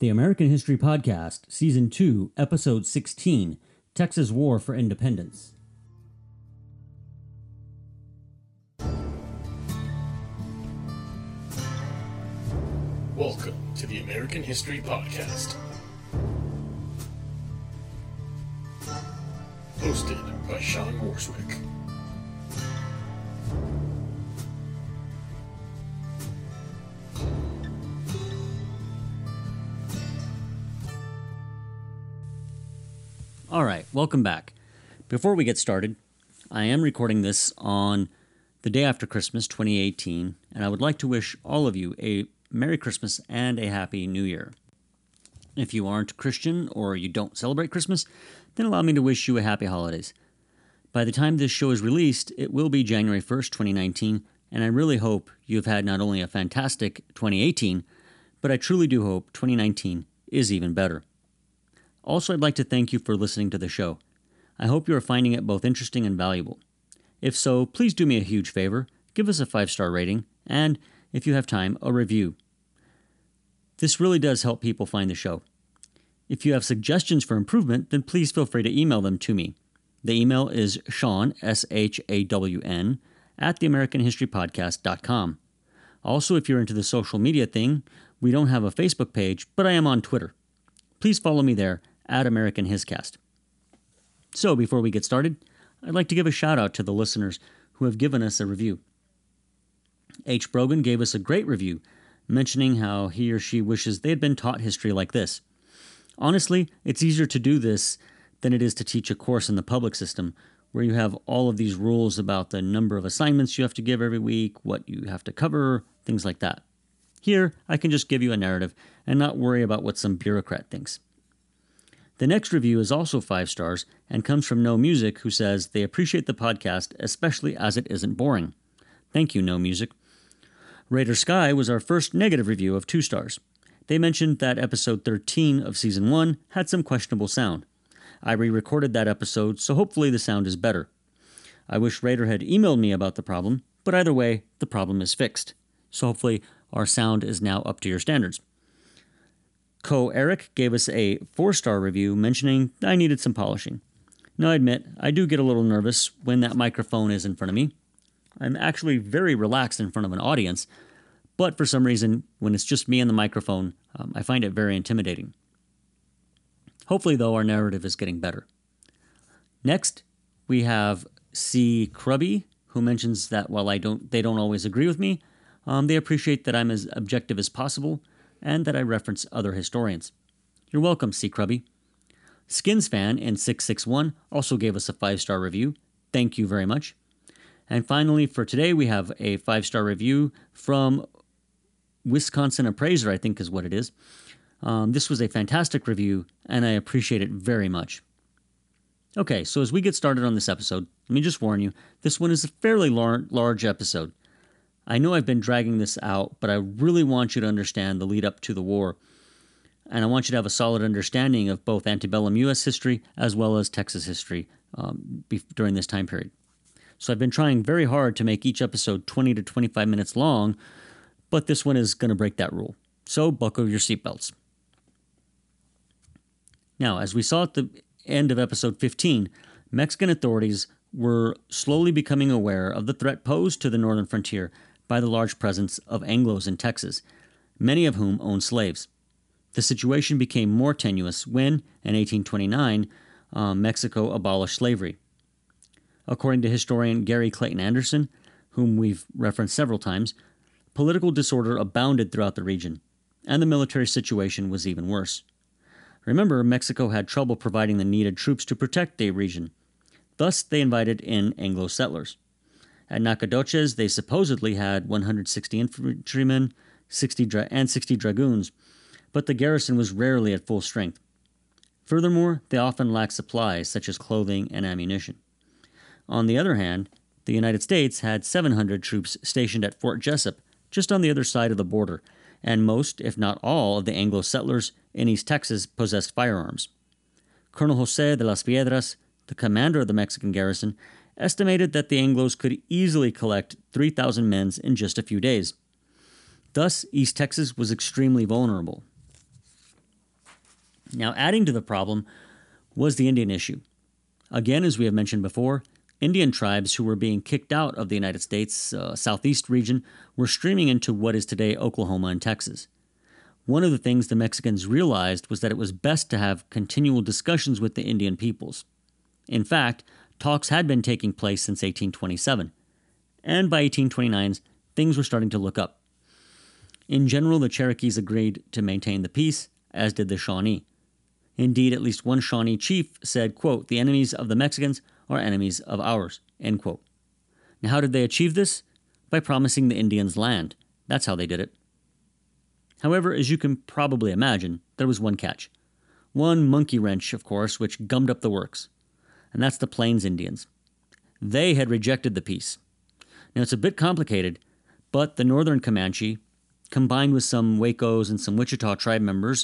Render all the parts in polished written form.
The American History Podcast, Season 2, Episode 16, Texas War for Independence. Welcome to the American History Podcast. Hosted by Sean Morswick. All right, welcome back. Before we get started, I am recording this on the day after Christmas, 2018, and I would like to wish all of you a Merry Christmas and a Happy New Year. If you aren't Christian or you don't celebrate Christmas, then allow me to wish you a happy holidays. By the time this show is released, it will be January 1st, 2019, and I really hope you've had not only a fantastic 2018, but I truly do hope 2019 is even better. Also, I'd like to thank you for listening to the show. I hope you are finding it both interesting and valuable. If so, please do me a huge favor, give us a 5-star rating, and, if you have time, a review. This really does help people find the show. If you have suggestions for improvement, then please feel free to email them to me. The email is Shawn, S-H-A-W-N, @theamericanhistorypodcast.com. Also, if you're into the social media thing, we don't have a Facebook page, but I am on Twitter. Please follow me there, @AmericanHiscast. So, before we get started, I'd like to give a shout out to the listeners who have given us a review. H. Brogan gave us a great review, mentioning how he or she wishes they had been taught history like this. Honestly, it's easier to do this than it is to teach a course in the public system, where you have all of these rules about the number of assignments you have to give every week, what you have to cover, things like that. Here, I can just give you a narrative and not worry about what some bureaucrat thinks. The next review is also 5 stars and comes from No Music, who says they appreciate the podcast, especially as it isn't boring. Thank you, No Music. Raider Sky was our first negative review of 2 stars. They mentioned that episode 13 of season 1 had some questionable sound. I re-recorded that episode, so hopefully the sound is better. I wish Raider had emailed me about the problem, but either way, the problem is fixed. So hopefully our sound is now up to your standards. Eric gave us a 4-star review mentioning I needed some polishing. Now I admit, I do get a little nervous when that microphone is in front of me. I'm actually very relaxed in front of an audience, but for some reason, when it's just me and the microphone, I find it very intimidating. Hopefully, though, our narrative is getting better. Next, we have C. Crubby, who mentions that while they don't always agree with me, they appreciate that I'm as objective as possible and that I reference other historians. You're welcome, C. Crubby. Skinsfan in 661 also gave us a 5-star review. Thank you very much. And finally, for today, we have a 5-star review from Wisconsin Appraiser, I think is what it is. This was a fantastic review, and I appreciate it very much. Okay, so as we get started on this episode, let me just warn you, this one is a fairly large episode. I know I've been dragging this out, but I really want you to understand the lead up to the war, and I want you to have a solid understanding of both antebellum U.S. history as well as Texas history during this time period. So I've been trying very hard to make each episode 20 to 25 minutes long, but this one is going to break that rule. So buckle your seatbelts. Now, as we saw at the end of episode 15, Mexican authorities were slowly becoming aware of the threat posed to the northern frontier by the large presence of Anglos in Texas, many of whom owned slaves. The situation became more tenuous when, in 1829, Mexico abolished slavery. According to historian Gary Clayton Anderson, whom we've referenced several times, political disorder abounded throughout the region, and the military situation was even worse. Remember, Mexico had trouble providing the needed troops to protect the region. Thus, they invited in Anglo settlers. At Nacogdoches, they supposedly had 160 infantrymen and 60 dragoons, but the garrison was rarely at full strength. Furthermore, they often lacked supplies such as clothing and ammunition. On the other hand, the United States had 700 troops stationed at Fort Jessup, just on the other side of the border, and most, if not all, of the Anglo settlers in East Texas possessed firearms. Colonel José de las Piedras, the commander of the Mexican garrison, estimated that the Anglos could easily collect 3,000 men in just a few days. Thus, East Texas was extremely vulnerable. Now, adding to the problem was the Indian issue. Again, as we have mentioned before, Indian tribes who were being kicked out of the United States southeast region were streaming into what is today Oklahoma and Texas. One of the things the Mexicans realized was that it was best to have continual discussions with the Indian peoples. In fact, talks had been taking place since 1827, and by 1829, things were starting to look up. In general, the Cherokees agreed to maintain the peace, as did the Shawnee. Indeed, at least one Shawnee chief said, quote, "The enemies of the Mexicans are enemies of ours," end quote. Now, how did they achieve this? By promising the Indians land. That's how they did it. However, as you can probably imagine, there was one catch. One monkey wrench, of course, which gummed up the works. And that's the Plains Indians. They had rejected the peace. Now, it's a bit complicated, but the northern Comanche, combined with some Wacos and some Wichita tribe members,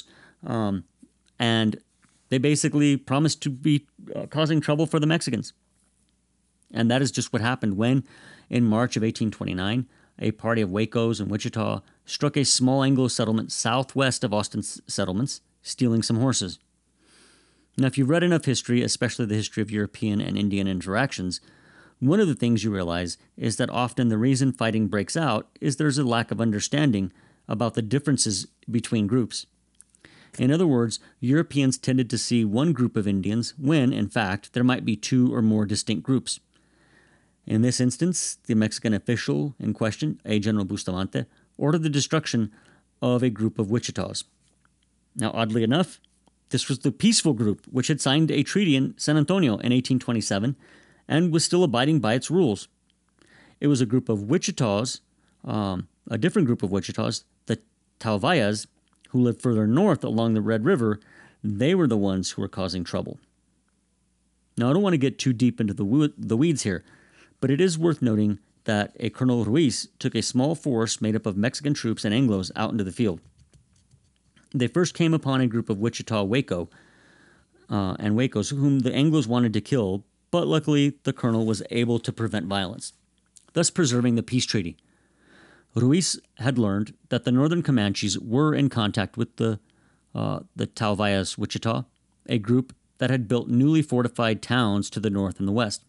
and they basically promised to be causing trouble for the Mexicans. And that is just what happened when, in March of 1829, a party of Wacos in Wichita struck a small Anglo settlement southwest of Austin's settlements, stealing some horses. Now, if you've read enough history, especially the history of European and Indian interactions, one of the things you realize is that often the reason fighting breaks out is there's a lack of understanding about the differences between groups. In other words, Europeans tended to see one group of Indians when, in fact, there might be two or more distinct groups. In this instance, the Mexican official in question, a General Bustamante, ordered the destruction of a group of Wichitas. Now, oddly enough, this was the peaceful group which had signed a treaty in San Antonio in 1827 and was still abiding by its rules. It was a group of Wichitas, a different group of Wichitas, the Tauvayas, who lived further north along the Red River. They were the ones who were causing trouble. Now, I don't want to get too deep into the weeds here, but it is worth noting that a Colonel Ruiz took a small force made up of Mexican troops and Anglos out into the field. They first came upon a group of Wichita Waco and Wacos whom the Anglos wanted to kill, but luckily the colonel was able to prevent violence, thus preserving the peace treaty. Ruiz had learned that the northern Comanches were in contact with the Tauvayas Wichita, a group that had built newly fortified towns to the north and the west.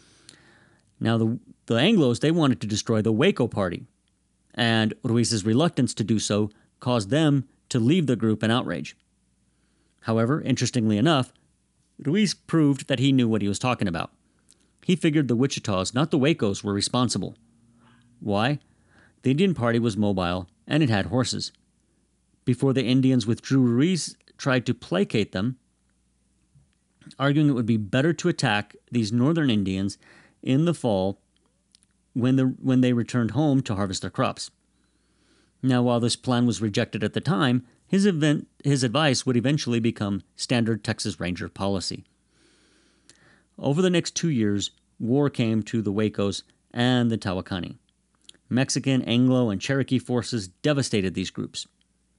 Now, the Anglos, they wanted to destroy the Waco party, and Ruiz's reluctance to do so caused them to leave the group in outrage. However, interestingly enough, Ruiz proved that he knew what he was talking about. He figured the Wichitas, not the Wacos, were responsible. Why? The Indian party was mobile, and it had horses. Before the Indians withdrew, Ruiz tried to placate them, arguing it would be better to attack these northern Indians in the fall when they returned home to harvest their crops. Now, while this plan was rejected at the time, his advice would eventually become standard Texas Ranger policy. Over the next 2 years, war came to the Wacos and the Tawakani. Mexican, Anglo, and Cherokee forces devastated these groups.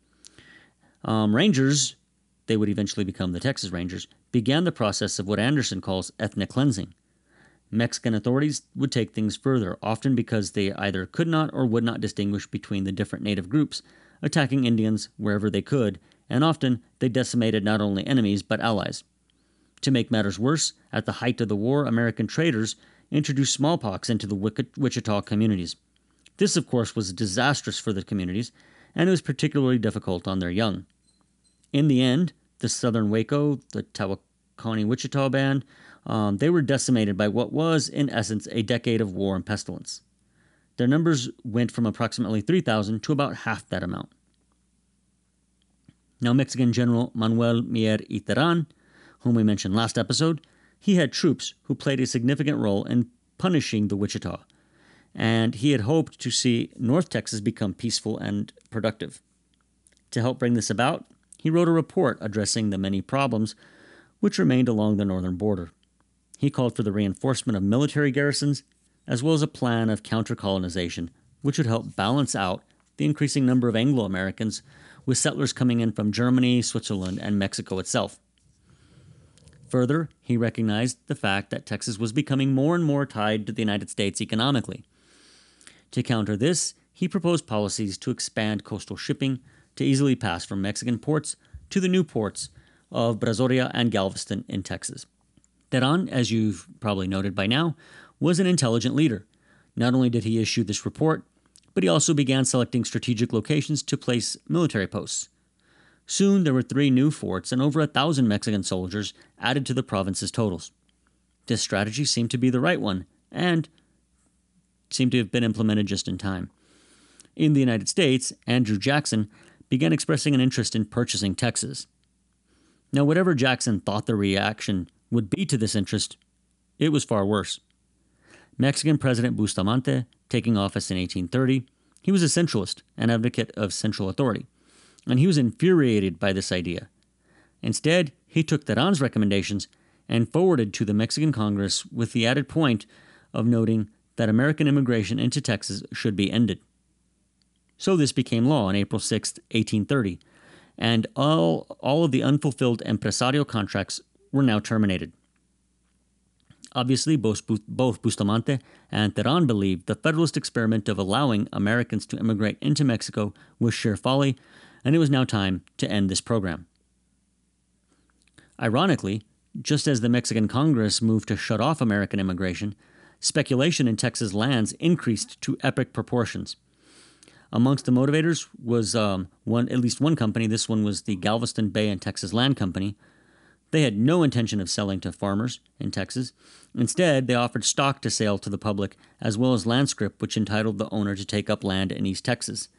Rangers, they would eventually become the Texas Rangers, began the process of what Anderson calls ethnic cleansing. Mexican authorities would take things further, often because they either could not or would not distinguish between the different native groups, attacking Indians wherever they could, and often they decimated not only enemies but allies. To make matters worse, at the height of the war, American traders introduced smallpox into the Wichita communities. This, of course, was disastrous for the communities, and it was particularly difficult on their young. In the end, the Southern Waco, the Tawakoni Wichita Band, they were decimated by what was, in essence, a decade of war and pestilence. Their numbers went from approximately 3,000 to about half that amount. Now, Mexican General Manuel Mier y Terán, whom we mentioned last episode, he had troops who played a significant role in punishing the Wichita, and he had hoped to see North Texas become peaceful and productive. To help bring this about, he wrote a report addressing the many problems which remained along the northern border. He called for the reinforcement of military garrisons, as well as a plan of counter-colonization, which would help balance out the increasing number of Anglo-Americans, with settlers coming in from Germany, Switzerland, and Mexico itself. Further, he recognized the fact that Texas was becoming more and more tied to the United States economically. To counter this, he proposed policies to expand coastal shipping to easily pass from Mexican ports to the new ports of Brazoria and Galveston in Texas. Terán, as you've probably noted by now, was an intelligent leader. Not only did he issue this report, but he also began selecting strategic locations to place military posts. Soon there were 3 new forts and over 1,000 Mexican soldiers added to the province's totals. This strategy seemed to be the right one, and seemed to have been implemented just in time. In the United States, Andrew Jackson began expressing an interest in purchasing Texas. Now, whatever Jackson thought the reaction would be to this interest, it was far worse. Mexican President Bustamante, taking office in 1830, he was a centralist, an advocate of central authority, and he was infuriated by this idea. Instead, he took Terán's recommendations and forwarded to the Mexican Congress with the added point of noting that American immigration into Texas should be ended. So this became law on April 6, 1830, and all of the unfulfilled empresario contracts were now terminated. Obviously, both Bustamante and Terán believed the Federalist experiment of allowing Americans to immigrate into Mexico was sheer folly, and it was now time to end this program. Ironically, just as the Mexican Congress moved to shut off American immigration, speculation in Texas lands increased to epic proportions. Amongst the motivators was at least one company. This one was the Galveston Bay and Texas Land Company. They had no intention of selling to farmers in Texas. Instead, they offered stock to sale to the public, as well as land scrip, which entitled the owner to take up land in East Texas.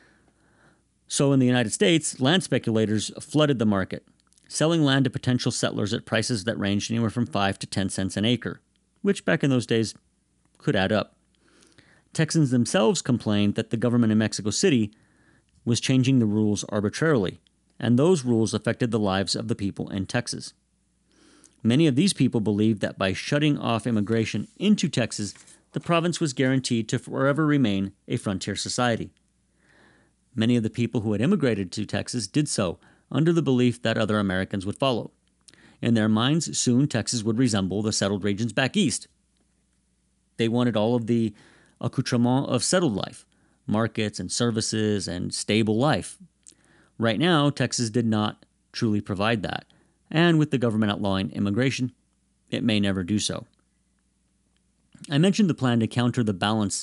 So in the United States, land speculators flooded the market, selling land to potential settlers at prices that ranged anywhere from 5 to 10 cents an acre, which back in those days could add up. Texans themselves complained that the government in Mexico City was changing the rules arbitrarily, and those rules affected the lives of the people in Texas. Many of these people believed that by shutting off immigration into Texas, the province was guaranteed to forever remain a frontier society. Many of the people who had immigrated to Texas did so under the belief that other Americans would follow. In their minds, soon Texas would resemble the settled regions back east. They wanted all of the accoutrement of settled life, markets and services and stable life. Right now, Texas did not truly provide that, and with the government outlawing immigration, it may never do so. I mentioned the plan to counterbalance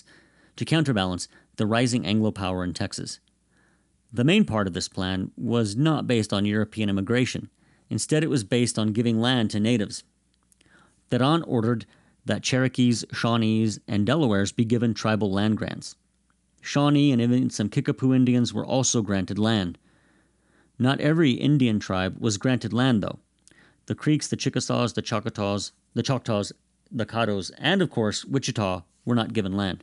the rising Anglo power in Texas. The main part of this plan was not based on European immigration. Instead, it was based on giving land to natives. Terán ordered that Cherokees, Shawnees, and Delawares be given tribal land grants. Shawnee and even some Kickapoo Indians were also granted land. Not every Indian tribe was granted land, though. The Creeks, the Chickasaws, the Choctaws, the Caddos, and, of course, Wichita were not given land.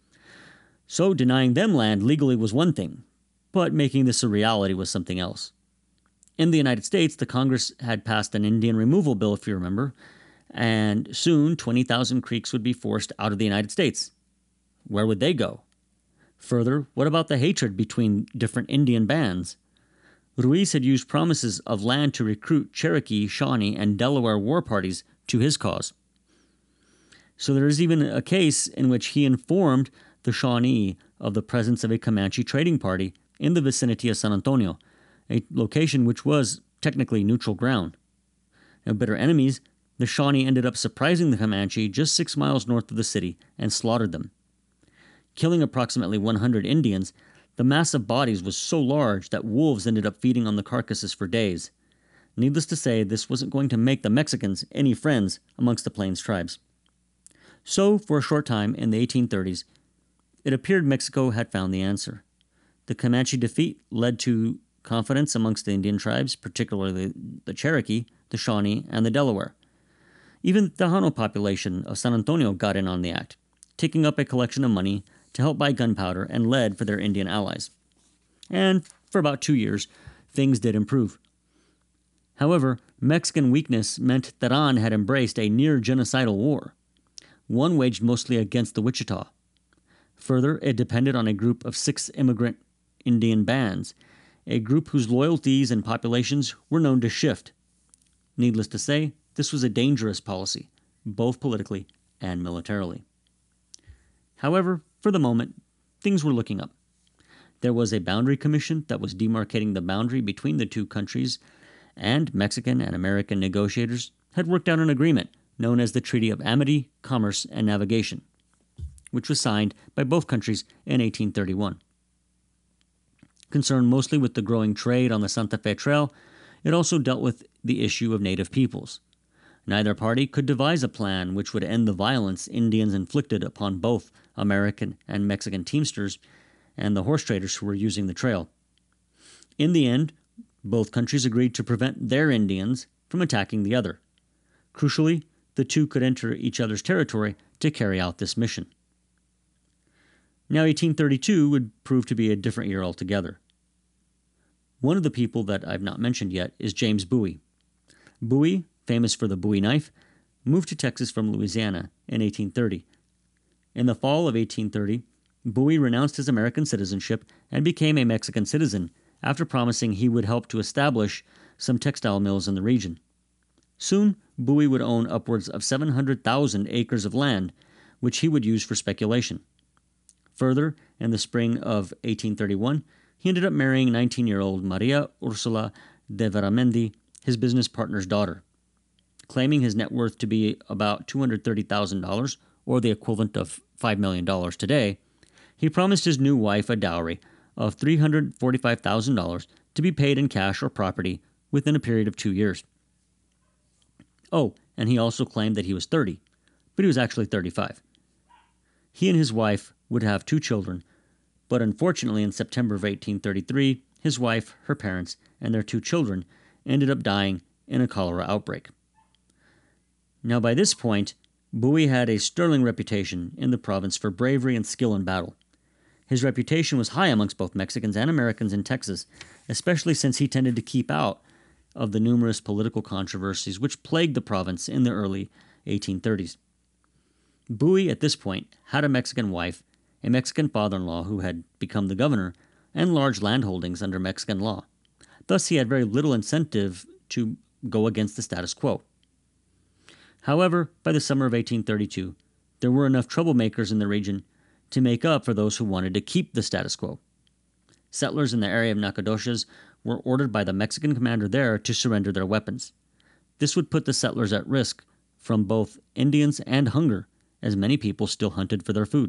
So denying them land legally was one thing, but making this a reality was something else. In the United States, the Congress had passed an Indian removal bill, if you remember, and soon 20,000 Creeks would be forced out of the United States. Where would they go? Further, what about the hatred between different Indian bands? Ruiz had used promises of land to recruit Cherokee, Shawnee, and Delaware war parties to his cause. So there is even a case in which he informed the Shawnee of the presence of a Comanche trading party in the vicinity of San Antonio, a location which was technically neutral ground. Now, bitter enemies, the Shawnee ended up surprising the Comanche just 6 miles north of the city and slaughtered them. Killing approximately 100 Indians, the mass of bodies was so large that wolves ended up feeding on the carcasses for days. Needless to say, this wasn't going to make the Mexicans any friends amongst the Plains tribes. So, for a short time in the 1830s, it appeared Mexico had found the answer. The Comanche defeat led to confidence amongst the Indian tribes, particularly the Cherokee, the Shawnee, and the Delaware. Even the Tejano population of San Antonio got in on the act, taking up a collection of money to help buy gunpowder and lead for their Indian allies. And for about 2 years, things did improve. However, Mexican weakness meant Terán had embraced a near-genocidal war, one waged mostly against the Wichita. Further, it depended on a group of 6 immigrant Indian bands, a group whose loyalties and populations were known to shift. Needless to say, this was a dangerous policy, both politically and militarily. However, for the moment, things were looking up. There was a boundary commission that was demarcating the boundary between the two countries, and Mexican and American negotiators had worked out an agreement known as the Treaty of Amity, Commerce, and Navigation, which was signed by both countries in 1831. Concerned mostly with the growing trade on the Santa Fe Trail, it also dealt with the issue of native peoples. Neither party could devise a plan which would end the violence Indians inflicted upon both American and Mexican teamsters and the horse traders who were using the trail. In the end, both countries agreed to prevent their Indians from attacking the other. Crucially, the two could enter each other's territory to carry out this mission. Now, 1832 would prove to be a different year altogether. One of the people that I've not mentioned yet is James Bowie. Bowie, famous for the Bowie knife, moved to Texas from Louisiana in 1830. In the fall of 1830, Bowie renounced his American citizenship and became a Mexican citizen after promising he would help to establish some textile mills in the region. Soon, Bowie would own upwards of 700,000 acres of land, which he would use for speculation. Further, in the spring of 1831, he ended up marrying 19-year-old Maria Ursula de Veramendi, his business partner's daughter. Claiming his net worth to be about $230,000, or the equivalent of $5 million today, he promised his new wife a dowry of $345,000 to be paid in cash or property within a period of 2 years. Oh, and he also claimed that he was 30, but he was actually 35. He and his wife would have 2 children, but unfortunately in September of 1833, his wife, her parents, and their 2 children ended up dying in a cholera outbreak. Now by this point, Bowie had a sterling reputation in the province for bravery and skill in battle. His reputation was high amongst both Mexicans and Americans in Texas, especially since he tended to keep out of the numerous political controversies which plagued the province in the early 1830s. Bowie, at this point, had a Mexican wife, a Mexican father-in-law who had become the governor, and large landholdings under Mexican law. Thus, he had very little incentive to go against the status quo. However, by the summer of 1832, there were enough troublemakers in the region to make up for those who wanted to keep the status quo. Settlers in the area of Nacogdoches were ordered by the Mexican commander there to surrender their weapons. This would put the settlers at risk from both Indians and hunger, as many people still hunted for their food.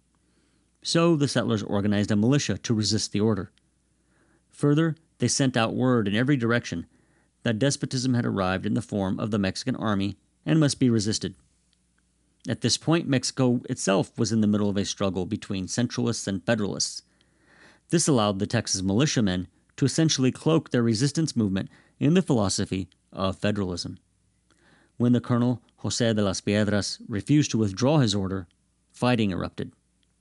So the settlers organized a militia to resist the order. Further, they sent out word in every direction that despotism had arrived in the form of the Mexican army and must be resisted. At this point, Mexico itself was in the middle of a struggle between Centralists and Federalists. This allowed the Texas militiamen to essentially cloak their resistance movement in the philosophy of federalism. When the colonel, José de las Piedras, refused to withdraw his order, fighting erupted.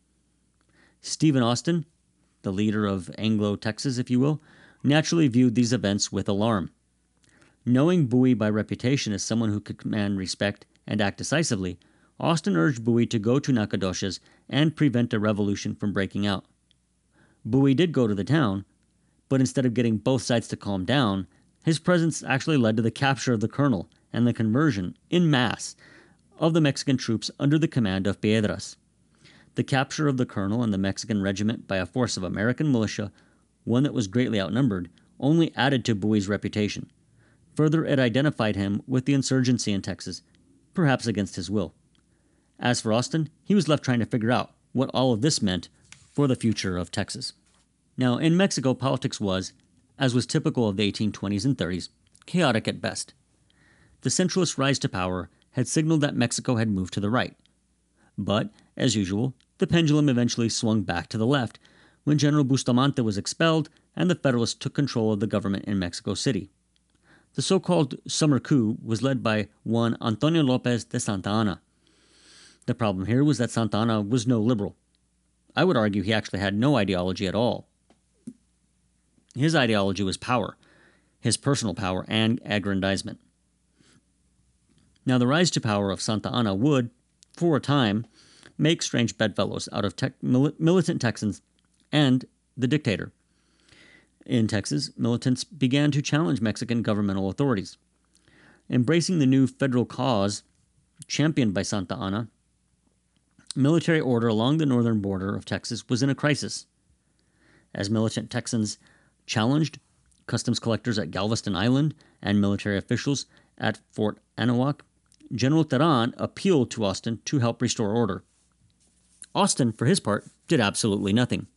Stephen Austin, the leader of Anglo-Texas, if you will, naturally viewed these events with alarm. Knowing Bowie by reputation as someone who could command respect and act decisively, Austin urged Bowie to go to Nacogdoches and prevent a revolution from breaking out. Bowie did go to the town, but instead of getting both sides to calm down, his presence actually led to the capture of the colonel and the conversion, en masse, of the Mexican troops under the command of Piedras. The capture of the colonel and the Mexican regiment by a force of American militia, one that was greatly outnumbered, only added to Bowie's reputation. Further, it identified him with the insurgency in Texas, perhaps against his will. As for Austin, he was left trying to figure out what all of this meant for the future of Texas. Now, in Mexico, politics was, as was typical of the 1820s and 30s, chaotic at best. The centralist rise to power had signaled that Mexico had moved to the right. But, as usual, the pendulum eventually swung back to the left when General Bustamante was expelled and the Federalists took control of the government in Mexico City. The so-called summer coup was led by one Antonio López de Santa Anna. The problem here was that Santa Anna was no liberal. I would argue he actually had no ideology at all. His ideology was power, his personal power and aggrandizement. Now, the rise to power of Santa Anna would, for a time, make strange bedfellows out of militant Texans and the dictator. In Texas, militants began to challenge Mexican governmental authorities. Embracing the new federal cause championed by Santa Anna, military order along the northern border of Texas was in a crisis. As militant Texans challenged, customs collectors at Galveston Island, and military officials at Fort Anahuac, General Terán appealed to Austin to help restore order. Austin, for his part, did absolutely nothing.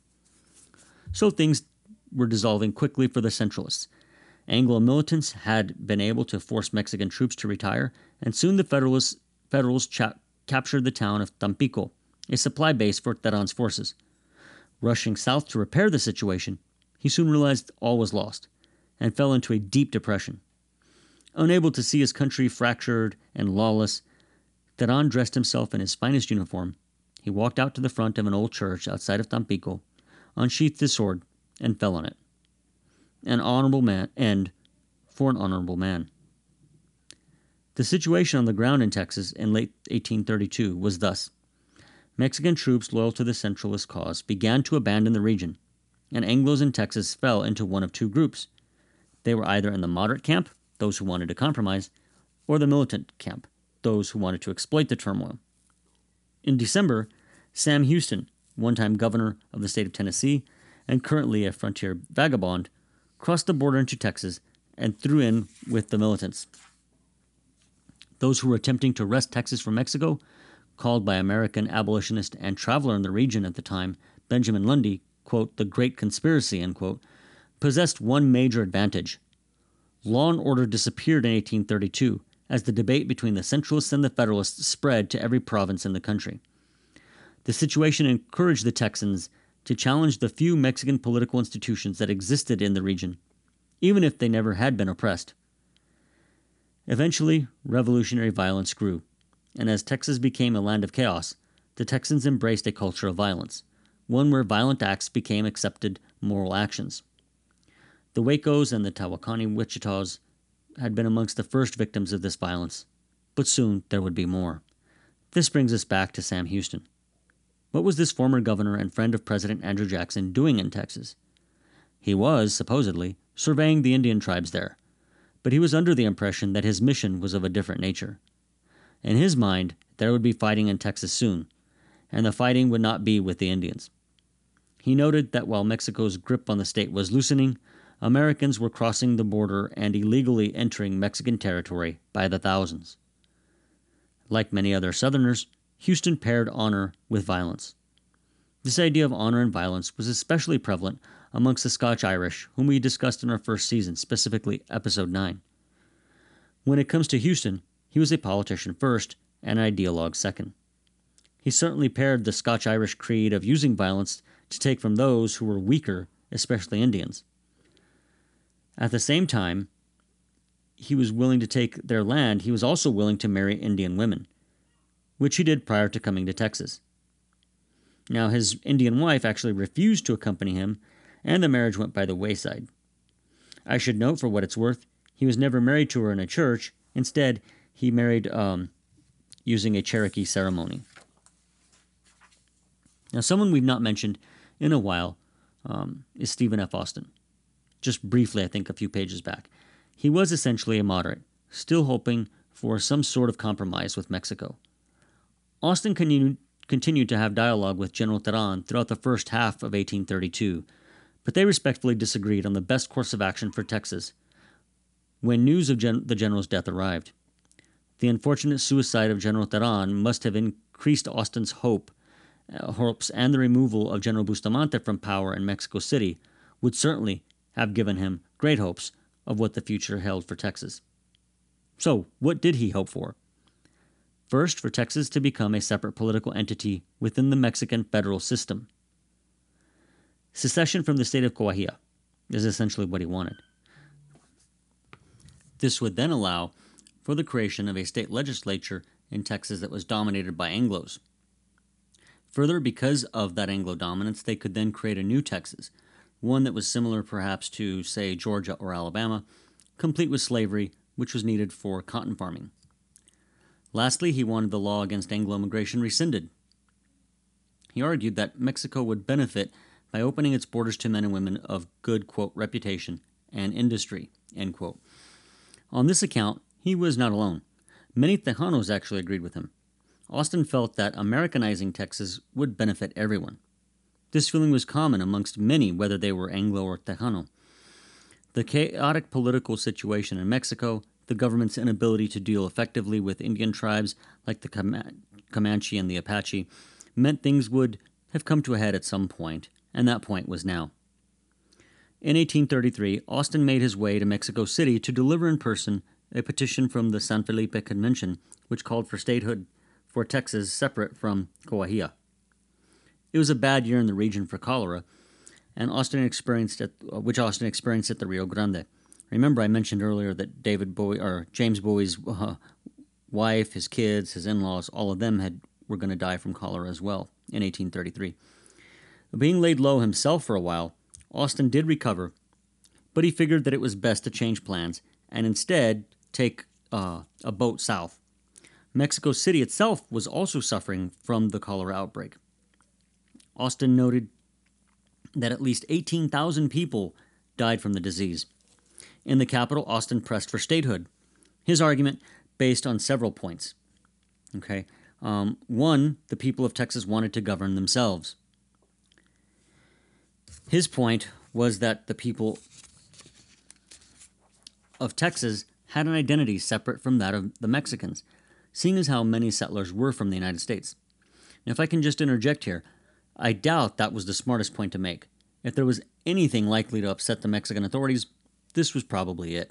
So things were dissolving quickly for the Centralists. Anglo militants had been able to force Mexican troops to retire, and soon the Federals captured the town of Tampico, a supply base for Terán's forces. Rushing south to repair the situation, he soon realized all was lost, and fell into a deep depression. Unable to see his country fractured and lawless, Terán dressed himself in his finest uniform. He walked out to the front of an old church outside of Tampico, unsheathed his sword, and fell on it. An honorable man, and for an honorable man. The situation on the ground in Texas in late 1832 was thus. Mexican troops loyal to the Centralist cause began to abandon the region, and Anglos in Texas fell into one of two groups. They were either in the moderate camp, those who wanted to compromise, or the militant camp, those who wanted to exploit the turmoil. In December, Sam Houston, one-time governor of the state of Tennessee and currently a frontier vagabond, crossed the border into Texas and threw in with the militants. Those who were attempting to wrest Texas from Mexico, called by American abolitionist and traveler in the region at the time, Benjamin Lundy, quote, the Great Conspiracy, end quote, possessed one major advantage. Law and order disappeared in 1832 as the debate between the Centralists and the Federalists spread to every province in the country. The situation encouraged the Texans to challenge the few Mexican political institutions that existed in the region, even if they never had been oppressed. Eventually, revolutionary violence grew, and as Texas became a land of chaos, the Texans embraced a culture of violence, one where violent acts became accepted moral actions. The Wacos and the Tawakoni Wichitas had been amongst the first victims of this violence, but soon there would be more. This brings us back to Sam Houston. What was this former governor and friend of President Andrew Jackson doing in Texas? He was, supposedly, surveying the Indian tribes there, but he was under the impression that his mission was of a different nature. In his mind, there would be fighting in Texas soon, and the fighting would not be with the Indians. He noted that while Mexico's grip on the state was loosening, Americans were crossing the border and illegally entering Mexican territory by the thousands. Like many other Southerners, Houston paired honor with violence. This idea of honor and violence was especially prevalent amongst the Scotch-Irish, whom we discussed in our first season, specifically Episode 9. When it comes to Houston, he was a politician first and an ideologue second. He certainly paired the Scotch-Irish creed of using violence to take from those who were weaker, especially Indians. At the same time, he was willing to take their land, he was also willing to marry Indian women, which he did prior to coming to Texas. Now, his Indian wife actually refused to accompany him, and the marriage went by the wayside. I should note, for what it's worth, he was never married to her in a church. Instead, he married using a Cherokee ceremony. Now, someone we've not mentioned in a while is Stephen F. Austin. Just briefly, I think, a few pages back. He was essentially a moderate, still hoping for some sort of compromise with Mexico. Austin continued to have dialogue with General Terán throughout the first half of 1832, but they respectfully disagreed on the best course of action for Texas when news of the general's death arrived. The unfortunate suicide of General Terán must have increased Austin's hopes, and the removal of General Bustamante from power in Mexico City would certainly have given him great hopes of what the future held for Texas. So, what did he hope for? First, for Texas to become a separate political entity within the Mexican federal system. Secession from the state of Coahuila is essentially what he wanted. This would then allow for the creation of a state legislature in Texas that was dominated by Anglos. Further, because of that Anglo dominance, they could then create a new Texas, one that was similar perhaps to, say, Georgia or Alabama, complete with slavery, which was needed for cotton farming. Lastly, he wanted the law against Anglo immigration rescinded. He argued that Mexico would benefit by opening its borders to men and women of good, quote, reputation and industry, end quote. On this account, he was not alone. Many Tejanos actually agreed with him. Austin felt that Americanizing Texas would benefit everyone. This feeling was common amongst many, whether they were Anglo or Tejano. The chaotic political situation in Mexico, the government's inability to deal effectively with Indian tribes like the Comanche and the Apache, meant things would have come to a head at some point, and that point was now. In 1833, Austin made his way to Mexico City to deliver in person a petition from the San Felipe Convention, which called for statehood for Texas separate from Coahuila. It was a bad year in the region for cholera, and which Austin experienced at the Rio Grande. Remember, I mentioned earlier that James Bowie's wife, his kids, his in-laws, all of them were going to die from cholera as well in 1833. Being laid low himself for a while, Austin did recover, but he figured that it was best to change plans and instead take a boat south. Mexico City itself was also suffering from the cholera outbreak. Austin noted that at least 18,000 people died from the disease. In the capital, Austin pressed for statehood. His argument based on several points. One, the people of Texas wanted to govern themselves. His point was that the people of Texas had an identity separate from that of the Mexicans, seeing as how many settlers were from the United States. Now, if I can just interject here, I doubt that was the smartest point to make. If there was anything likely to upset the Mexican authorities, this was probably it.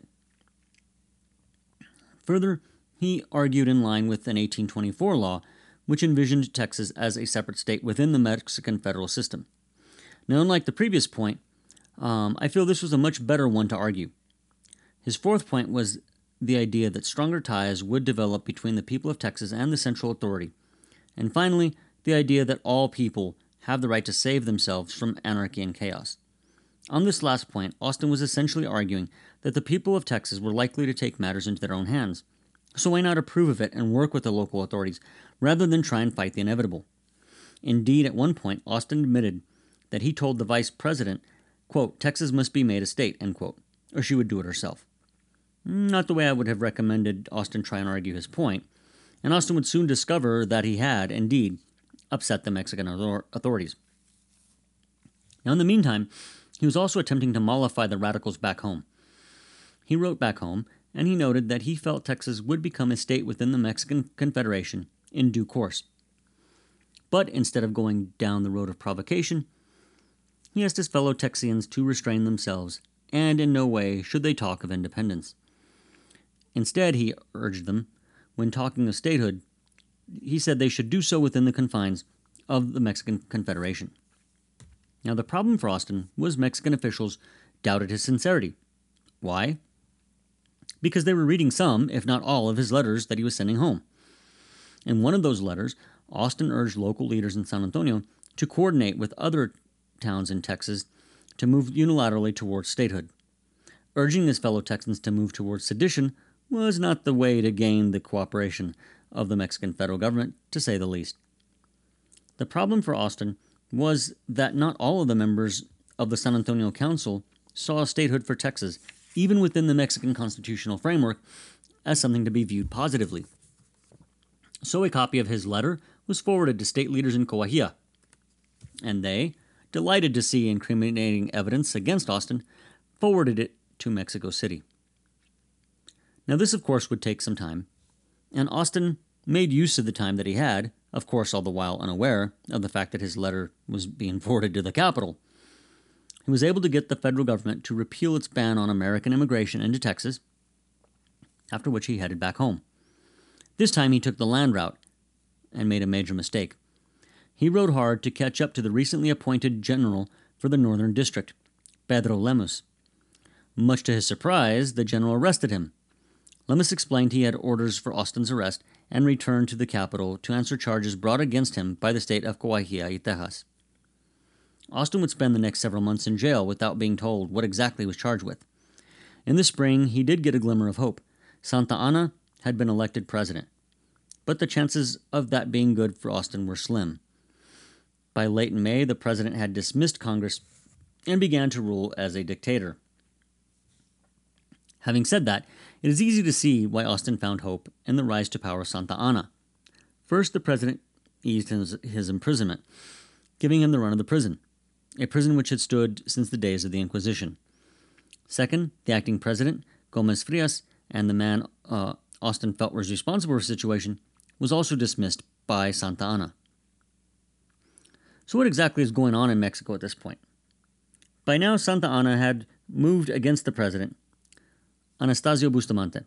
Further, he argued in line with an 1824 law, which envisioned Texas as a separate state within the Mexican federal system. Now, unlike the previous point, I feel this was a much better one to argue. His fourth point was the idea that stronger ties would develop between the people of Texas and the central authority. And finally, the idea that all people have the right to save themselves from anarchy and chaos. On this last point, Austin was essentially arguing that the people of Texas were likely to take matters into their own hands. So why not approve of it and work with the local authorities, rather than try and fight the inevitable? Indeed, at one point, Austin admitted that he told the vice president, quote, Texas must be made a state, end quote, or she would do it herself. Not the way I would have recommended Austin try and argue his point, and Austin would soon discover that he had, indeed, upset the Mexican authorities. Now, in the meantime, he was also attempting to mollify the radicals back home. He wrote back home, and he noted that he felt Texas would become a state within the Mexican Confederation in due course. But instead of going down the road of provocation, he asked his fellow Texians to restrain themselves, and in no way should they talk of independence. Instead, he urged them, when talking of statehood, he said they should do so within the confines of the Mexican Confederation. Now, the problem for Austin was Mexican officials doubted his sincerity. Why? Because they were reading some, if not all, of his letters that he was sending home. In one of those letters, Austin urged local leaders in San Antonio to coordinate with other towns in Texas to move unilaterally towards statehood. Urging his fellow Texans to move towards sedition was not the way to gain the cooperation of the Mexican federal government, to say the least. The problem for Austin was that not all of the members of the San Antonio Council saw statehood for Texas, even within the Mexican constitutional framework, as something to be viewed positively. So a copy of his letter was forwarded to state leaders in Coahuila, and they, delighted to see incriminating evidence against Austin, forwarded it to Mexico City. Now, this, of course, would take some time, and Austin made use of the time that he had, of course all the while unaware of the fact that his letter was being forwarded to the capital. He was able to get the federal government to repeal its ban on American immigration into Texas, after which he headed back home. This time he took the land route and made a major mistake. He rode hard to catch up to the recently appointed general for the Northern District, Pedro Lemus. Much to his surprise, the general arrested him. Lemus explained he had orders for Austin's arrest and returned to the capital to answer charges brought against him by the state of Coahuila y Texas. Austin would spend the next several months in jail without being told what exactly he was charged with. In the spring, he did get a glimmer of hope. Santa Anna had been elected president, but the chances of that being good for Austin were slim. By late May, the president had dismissed Congress and began to rule as a dictator. Having said that, it is easy to see why Austin found hope in the rise to power of Santa Anna. First, the president eased his imprisonment, giving him the run of the prison, a prison which had stood since the days of the Inquisition. Second, the acting president, Gomez Frias, and the man Austin felt was responsible for the situation, was also dismissed by Santa Anna. So what exactly is going on in Mexico at this point? By now, Santa Anna had moved against the president, Anastasio Bustamante.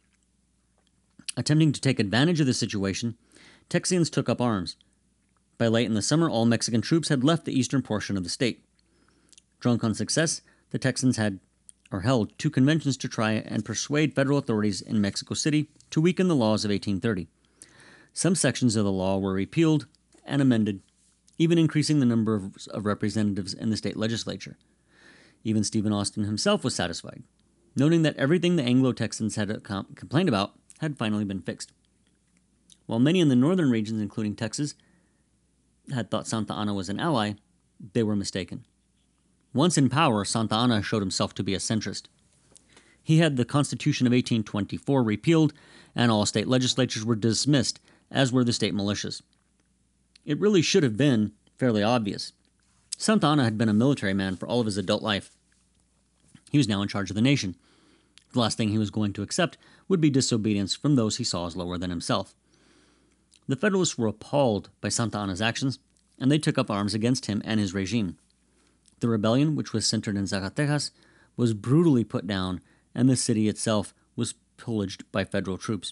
Attempting to take advantage of the situation, Texians took up arms. By late in the summer, all Mexican troops had left the eastern portion of the state. Drunk on success, the Texans held 2 conventions to try and persuade federal authorities in Mexico City to weaken the laws of 1830. Some sections of the law were repealed and amended, even increasing the number of representatives in the state legislature. Even Stephen Austin himself was satisfied, noting that everything the Anglo-Texans had complained about had finally been fixed. While many in the northern regions, including Texas, had thought Santa Anna was an ally, they were mistaken. Once in power, Santa Anna showed himself to be a centrist. He had the Constitution of 1824 repealed, and all state legislatures were dismissed, as were the state militias. It really should have been fairly obvious. Santa Anna had been a military man for all of his adult life. He was now in charge of the nation. The last thing he was going to accept would be disobedience from those he saw as lower than himself. The Federalists were appalled by Santa Anna's actions, and they took up arms against him and his regime. The rebellion, which was centered in Zacatecas, was brutally put down, and the city itself was pillaged by federal troops.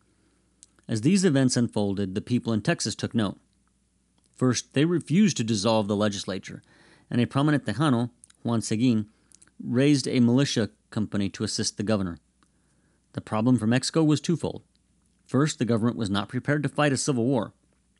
As these events unfolded, the people in Texas took note. First, they refused to dissolve the legislature, and a prominent Tejano, Juan Seguin, raised a militia company to assist the governor. The problem for Mexico was twofold. First, the government was not prepared to fight a civil war.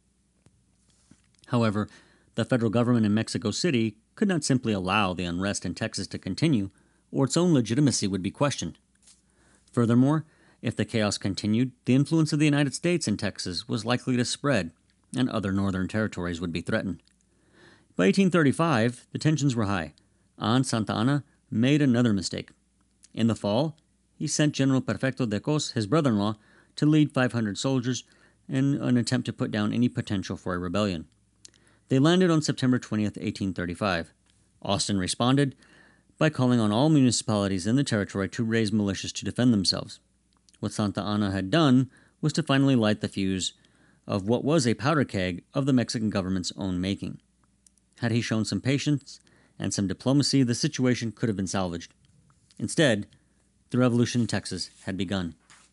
However, the federal government in Mexico City could not simply allow the unrest in Texas to continue, or its own legitimacy would be questioned. Furthermore, if the chaos continued, the influence of the United States in Texas was likely to spread, and other northern territories would be threatened. By 1835, the tensions were high, and Santa Anna made another mistake. In the fall, he sent General Perfecto de Cos, his brother-in-law, to lead 500 soldiers in an attempt to put down any potential for a rebellion. They landed on September 20th, 1835. Austin responded by calling on all municipalities in the territory to raise militias to defend themselves. What Santa Anna had done was to finally light the fuse of what was a powder keg of the Mexican government's own making. Had he shown some patience and some diplomacy, the situation could have been salvaged. Instead, the revolution in Texas had begun.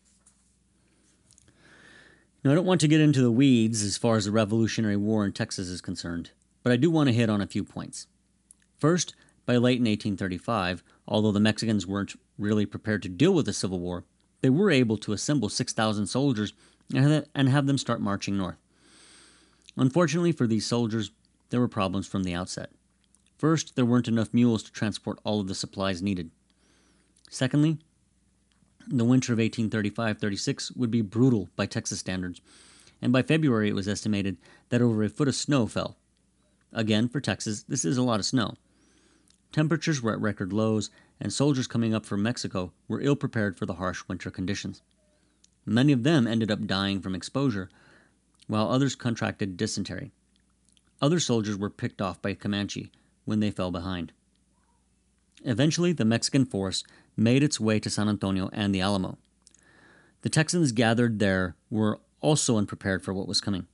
Now, I don't want to get into the weeds as far as the Revolutionary War in Texas is concerned, but I do want to hit on a few points. First, by late in 1835, although the Mexicans weren't really prepared to deal with the Civil War, they were able to assemble 6,000 soldiers and have them start marching north. Unfortunately for these soldiers, there were problems from the outset. First, there weren't enough mules to transport all of the supplies needed. Secondly, the winter of 1835-36 would be brutal by Texas standards, and by February it was estimated that over a foot of snow fell. Again, for Texas, this is a lot of snow. Temperatures were at record lows, and soldiers coming up from Mexico were ill-prepared for the harsh winter conditions. Many of them ended up dying from exposure, while others contracted dysentery. Other soldiers were picked off by Comanche when they fell behind. Eventually, the Mexican force made its way to San Antonio and the Alamo. The Texans gathered there were also unprepared for what was coming.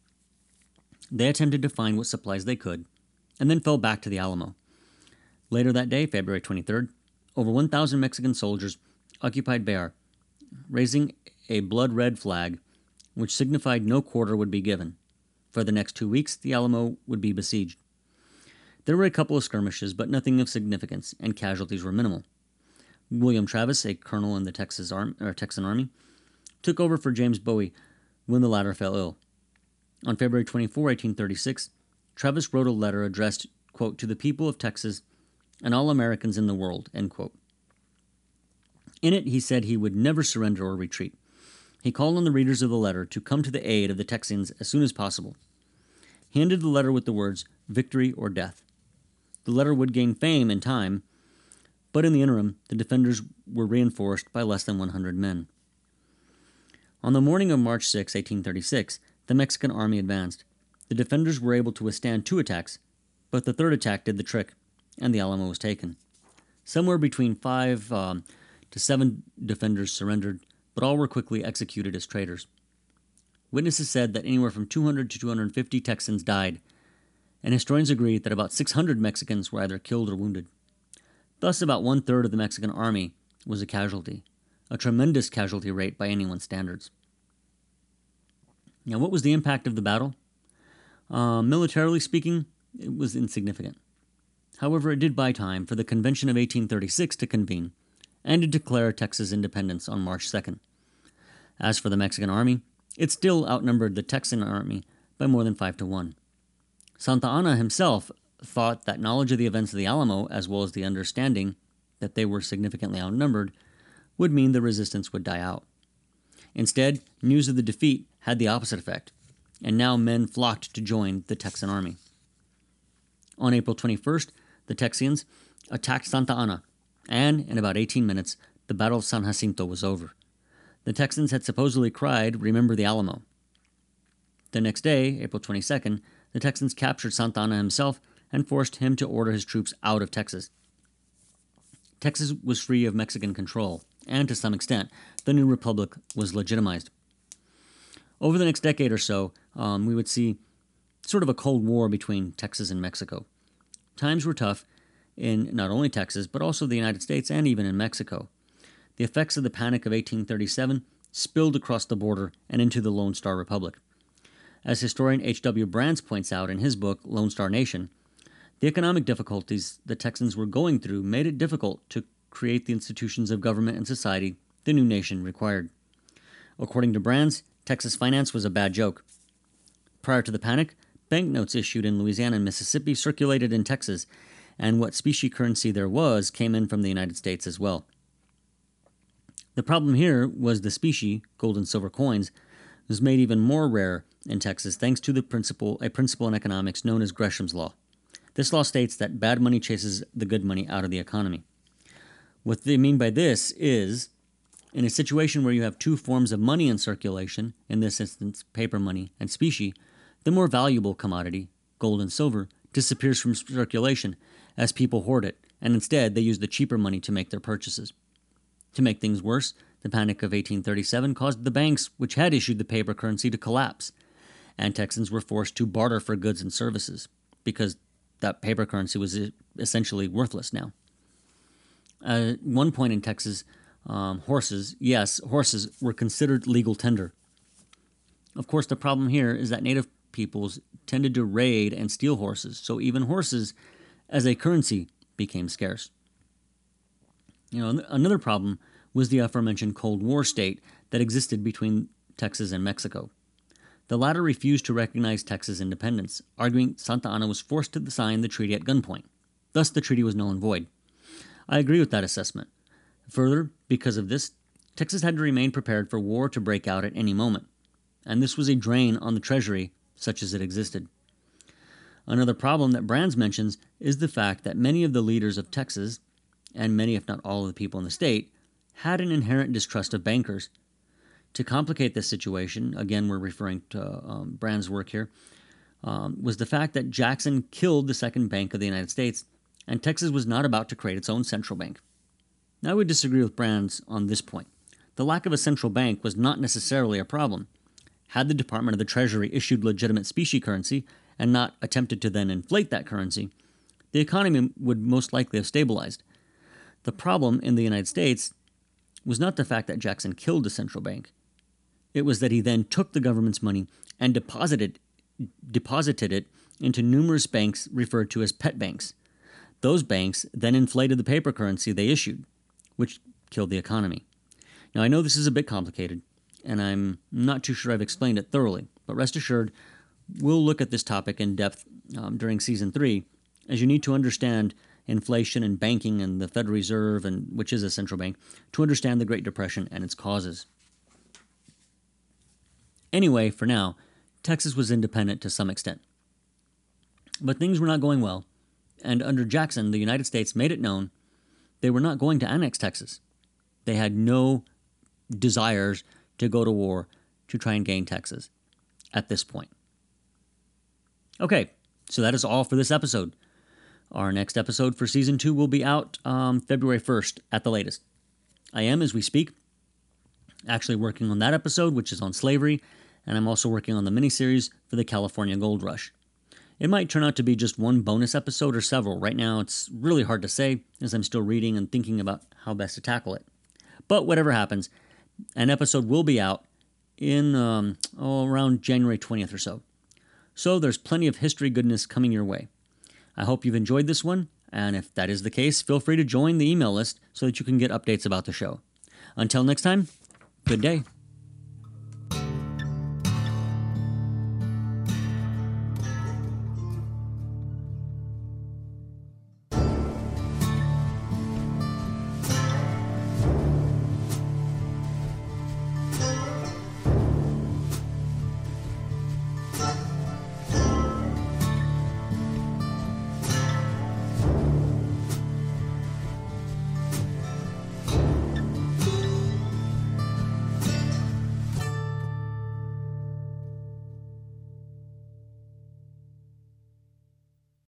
They attempted to find what supplies they could, and then fell back to the Alamo. Later that day, February 23rd, over 1,000 Mexican soldiers occupied Bayard, raising a blood-red flag, which signified no quarter would be given. For the next 2 weeks, the Alamo would be besieged. There were a couple of skirmishes, but nothing of significance, and casualties were minimal. William Travis, a colonel in the Texan Army, took over for James Bowie when the latter fell ill. On February 24, 1836, Travis wrote a letter addressed, quote, to the people of Texas and all Americans in the world, end quote. In it, he said he would never surrender or retreat. He called on the readers of the letter to come to the aid of the Texans as soon as possible. He ended the letter with the words, "Victory or death." The letter would gain fame in time, but in the interim, the defenders were reinforced by less than 100 men. On the morning of March 6, 1836, the Mexican army advanced. The defenders were able to withstand 2 attacks, but the third attack did the trick, and the Alamo was taken. Somewhere between 5 to 7 defenders surrendered, but all were quickly executed as traitors. Witnesses said that anywhere from 200 to 250 Texans died, and historians agree that about 600 Mexicans were either killed or wounded. Thus, about one-third of the Mexican army was a casualty, a tremendous casualty rate by anyone's standards. Now, what was the impact of the battle? Militarily speaking, it was insignificant. However, it did buy time for the Convention of 1836 to convene and to declare Texas independence on March 2nd. As for the Mexican army, it still outnumbered the Texan army by more than 5 to 1. Santa Anna himself thought that knowledge of the events of the Alamo, as well as the understanding that they were significantly outnumbered, would mean the resistance would die out. Instead, news of the defeat had the opposite effect, and now men flocked to join the Texan army. On April 21st, the Texians attacked Santa Anna, and in about 18 minutes, the Battle of San Jacinto was over. The Texans had supposedly cried, "Remember the Alamo." The next day, April 22nd, the Texans captured Santa Anna himself and forced him to order his troops out of Texas. Texas was free of Mexican control, and to some extent, the new republic was legitimized. Over the next decade or so, we would see sort of a Cold War between Texas and Mexico. Times were tough in not only Texas, but also the United States and even in Mexico. The effects of the Panic of 1837 spilled across the border and into the Lone Star Republic. As historian H.W. Brands points out in his book, Lone Star Nation, the economic difficulties the Texans were going through made it difficult to create the institutions of government and society the new nation required. According to Brands, Texas finance was a bad joke. Prior to the panic, banknotes issued in Louisiana and Mississippi circulated in Texas, and what specie currency there was came in from the United States as well. The problem here was the specie, gold and silver coins, was made even more rare in Texas thanks to a principle in economics known as Gresham's Law. This law states that bad money chases the good money out of the economy. What they mean by this is, in a situation where you have two forms of money in circulation, in this instance paper money and specie, the more valuable commodity, gold and silver, disappears from circulation as people hoard it, and instead they use the cheaper money to make their purchases. To make things worse, the Panic of 1837 caused the banks which had issued the paper currency to collapse, and Texans were forced to barter for goods and services, because that paper currency was essentially worthless now. At one point in Texas, horses were considered legal tender. Of course, the problem here is that native peoples tended to raid and steal horses, so even horses as a currency became scarce. Another problem was the aforementioned Cold War state that existed between Texas and Mexico. The latter refused to recognize Texas independence, arguing Santa Anna was forced to sign the treaty at gunpoint. Thus, the treaty was null and void. I agree with that assessment. Further, because of this, Texas had to remain prepared for war to break out at any moment, and this was a drain on the treasury such as it existed. Another problem that Brands mentions is the fact that many of the leaders of Texas, and many if not all of the people in the state, had an inherent distrust of bankers. To complicate this situation, again we're referring to Brands' work here, was the fact that Jackson killed the second bank of the United States, and Texas was not about to create its own central bank. Now, I would disagree with Brands on this point. The lack of a central bank was not necessarily a problem. Had the Department of the Treasury issued legitimate specie currency and not attempted to then inflate that currency, the economy would most likely have stabilized. The problem in the United States was not the fact that Jackson killed the central bank. It was that he then took the government's money and deposited it into numerous banks referred to as pet banks. Those banks then inflated the paper currency they issued, which killed the economy. Now, I know this is a bit complicated, and I'm not too sure I've explained it thoroughly, but rest assured, we'll look at this topic in depth during Season 3, as you need to understand inflation and banking and the Federal Reserve, which is a central bank, to understand the Great Depression and its causes. Anyway, for now, Texas was independent to some extent. But things were not going well, and under Jackson, the United States made it known they were not going to annex Texas. They had no desires to go to war to try and gain Texas at this point. Okay, so that is all for this episode. Our next episode for Season 2 will be out February 1st at the latest. I am, as we speak, actually working on that episode, which is on slavery, and I'm also working on the miniseries for the California Gold Rush. It might turn out to be just one bonus episode or several. Right now, it's really hard to say, as I'm still reading and thinking about how best to tackle it. But whatever happens, an episode will be out in around January 20th or so. So there's plenty of history goodness coming your way. I hope you've enjoyed this one, and if that is the case, feel free to join the email list so that you can get updates about the show. Until next time, good day.